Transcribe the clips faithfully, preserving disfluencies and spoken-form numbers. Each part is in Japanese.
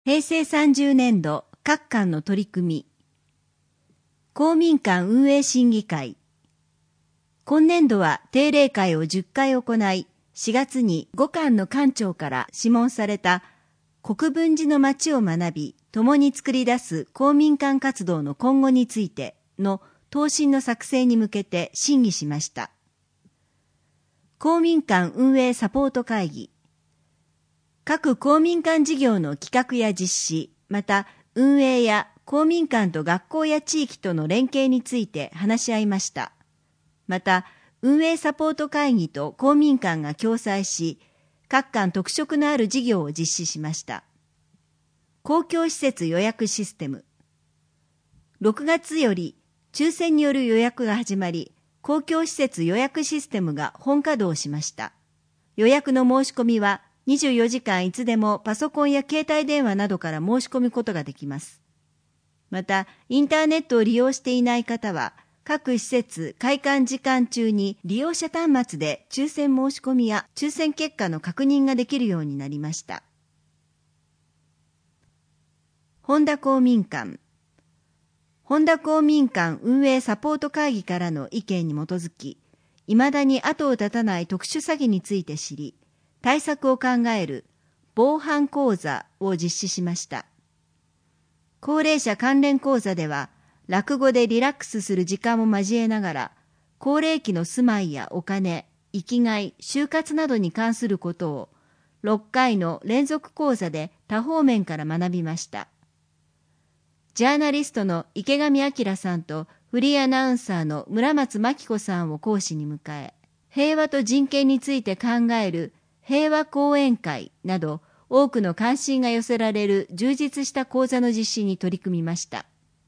平成さんじゅうねんど各館の取り組み。公民館運営審議会。今年度は定例会をじゅっかい行い、しがつにご館の館長から諮問された国分寺の街を学び、共に作り出す公民館活動の今後についての答申の作成に向けて審議しました。公民館運営サポート会議。各公民館事業の企画や実施、また運営や公民館と学校や地域との連携について話し合いました。また、運営サポート会議と公民館が共催し、各館特色のある事業を実施しました。公共施設予約システム。ろくがつより抽選による予約が始まり、公共施設予約システムが本稼働しました。予約の申し込みは、にじゅうよじかんいつでもパソコンや携帯電話などから申し込むことができます。また、インターネットを利用していない方は、各施設開館時間中に利用者端末で抽選申し込みや抽選結果の確認ができるようになりました。本田公民館。本田公民館運営サポート会議からの意見に基づき、未だに後を絶たない特殊詐欺について知り、対策を考える防犯講座を実施しました。高齢者関連講座では、落語でリラックスする時間を交えながら、高齢期の住まいやお金、生きがい、就活などに関することを、ろっかいの連続講座で多方面から学びました。ジャーナリストの池上彰さんとフリーアナウンサーの村松真紀子さんを講師に迎え、平和と人権について考える平和講演会など多くの関心が寄せられる充実した講座の実施に取り組みました。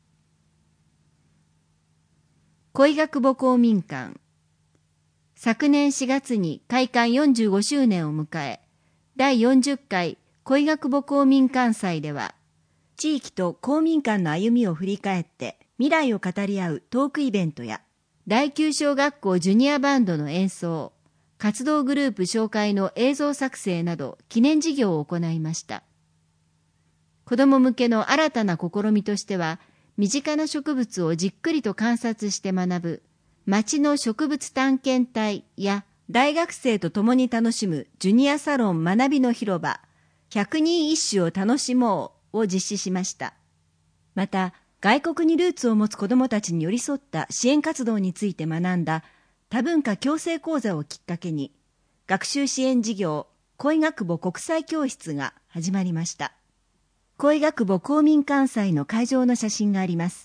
恋学母公民館。昨年しがつに開館よんじゅうごしゅうねんを迎え、だいよんじゅっかい恋学母公民館祭では、地域と公民館の歩みを振り返って未来を語り合うトークイベントや、第九小学校ジュニアバンドの演奏、活動グループ紹介の映像作成など記念事業を行いました。子ども向けの新たな試みとしては、身近な植物をじっくりと観察して学ぶ町の植物探検隊や大学生と共に楽しむジュニアサロン学びの広場ひゃくにん一首を楽しもうを実施しました。また、外国にルーツを持つ子どもたちに寄り添った支援活動について学んだ多文化共生講座をきっかけに、学習支援事業恋学母国際教室が始まりました。恋学母公民館祭の会場の写真があります。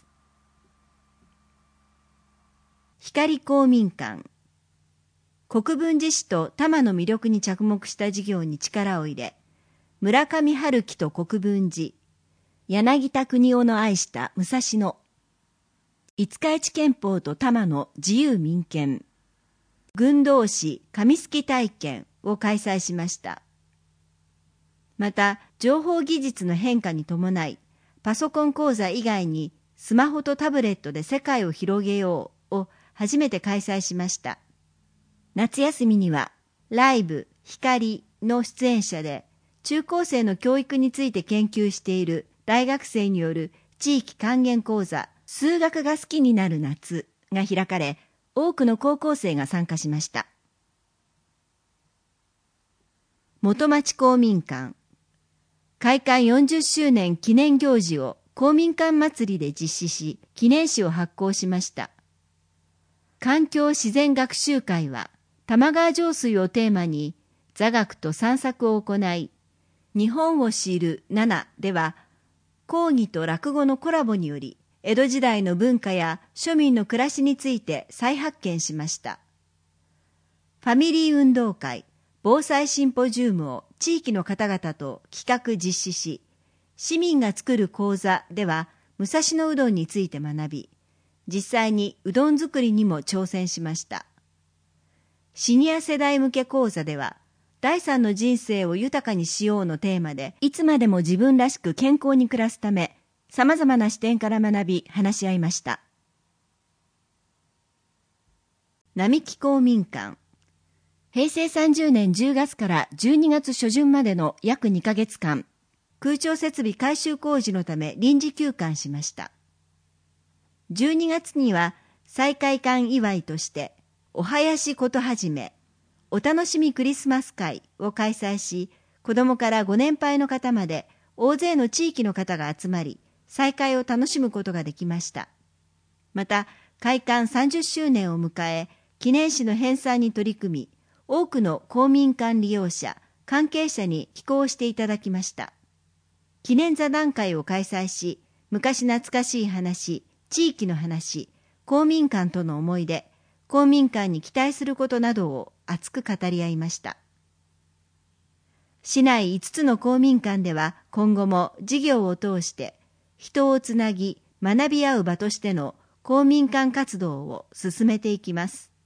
光公民館。国分寺市と多摩の魅力に着目した事業に力を入れ、村上春樹と国分寺、柳田国男の愛した武蔵野、五日市憲法と多摩の自由民権、軍同士紙すき体験を開催しました。また、情報技術の変化に伴い、パソコン講座以外にスマホとタブレットで世界を広げようを初めて開催しました。夏休みには、ライブ光の出演者で、中高生の教育について研究している大学生による地域還元講座、数学が好きになる夏が開かれ、多くの高校生が参加しました。元町公民館。開館よんじゅっしゅうねん記念行事を公民館祭りで実施し、記念誌を発行しました。環境自然学習会は、玉川上水をテーマに座学と散策を行い、日本を知るななでは、講義と落語のコラボにより、江戸時代の文化や庶民の暮らしについて再発見しました。ファミリー運動会、防災シンポジウムを地域の方々と企画実施し、市民が作る講座では武蔵野うどんについて学び、実際にうどん作りにも挑戦しました。シニア世代向け講座では、第三の人生を豊かにしようのテーマで、いつまでも自分らしく健康に暮らすため、様々な視点から学び、話し合いました。並木公民館。平成さんじゅうねんじゅうがつからじゅうにがつしょじゅんまでの約にかげつかん、 空調設備改修工事のため臨時休館しました。じゅうにがつには再開館祝いとして、お囃子ことはじめ、お楽しみクリスマス会を開催し、子供からご年配の方まで大勢の地域の方が集まり、再会を楽しむことができました。また、開館さんじゅっしゅうねんを迎え、記念誌の編纂に取り組み、多くの公民館利用者、関係者に寄稿していただきました。記念座談会を開催し、昔懐かしい話、地域の話、公民館との思い出、公民館に期待することなどを熱く語り合いました。市内いつつの公民館では今後も事業を通して人をつなぎ学び合う場としての公民館活動を進めていきます。